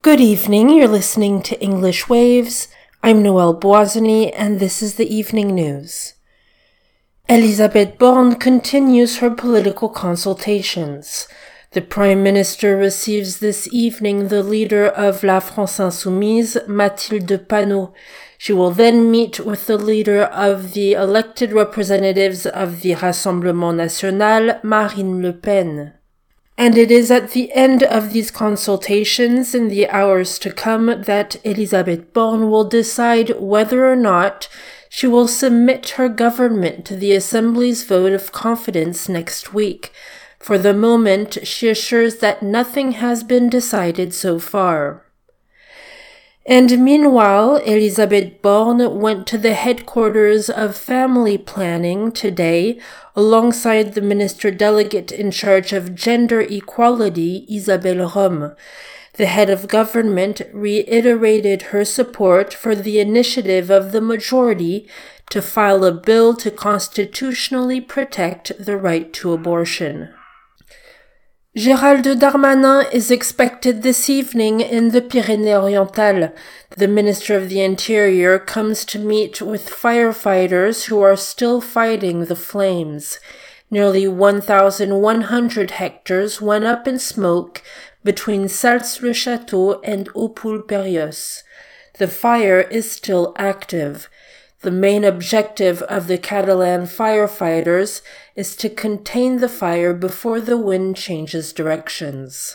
Good evening, you're listening to English Waves. I'm Noelle Boisany, and this is the evening news. Elisabeth Borne continues her political consultations. The Prime Minister receives this evening the leader of La France Insoumise, Mathilde Panot. She will then meet with the leader of the elected representatives of the Rassemblement National, Marine Le Pen. And it is at the end of these consultations in the hours to come that Elisabeth Borne will decide whether or not she will submit her government to the Assembly's vote of confidence next week. For the moment, she assures that nothing has been decided so far. And meanwhile, Elisabeth Borne went to the headquarters of family planning today alongside the minister delegate in charge of gender equality, Isabelle Rome. The head of government reiterated her support for the initiative of the majority to file a bill to constitutionally protect the right to abortion. Gérald Darmanin is expected this evening in the Pyrénées-Orientales. The Minister of the Interior comes to meet with firefighters who are still fighting the flames. Nearly 1,100 hectares went up in smoke between Sals-le-Château and Eaupoul-Périos. The fire is still active. The main objective of the Catalan firefighters is to contain the fire before the wind changes directions.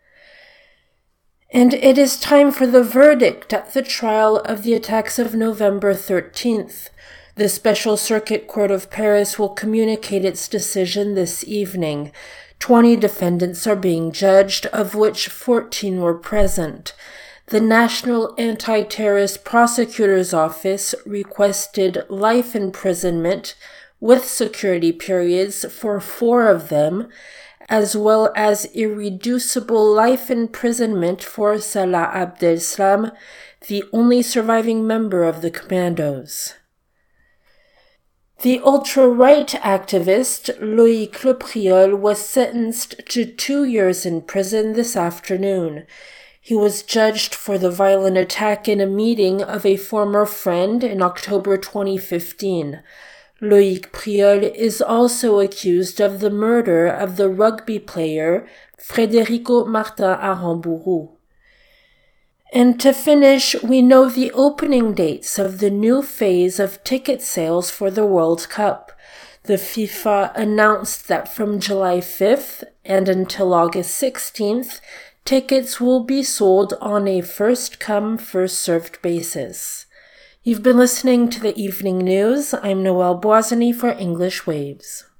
And it is time for the verdict at the trial of the attacks of November 13th. The Special Circuit Court of Paris will communicate its decision this evening. 20 defendants are being judged, of which 14 were present. The National Anti-Terrorist Prosecutor's Office requested life imprisonment with security periods for 4 of them, as well as irreducible life imprisonment for Salah Abdeslam, the only surviving member of the commandos. The ultra-right activist Loïc Lepriol was sentenced to 2 years in prison this afternoon. He was judged for the violent attack in a meeting of a former friend in October 2015. Loïc Priol is also accused of the murder of the rugby player Frédérico Martin Aramburu. And to finish, we know the opening dates of the new phase of ticket sales for the World Cup. The FIFA announced that from July 5th and until August 16th, tickets will be sold on a first-come, first-served basis. You've been listening to the evening news. I'm Noelle Boisany for English Waves.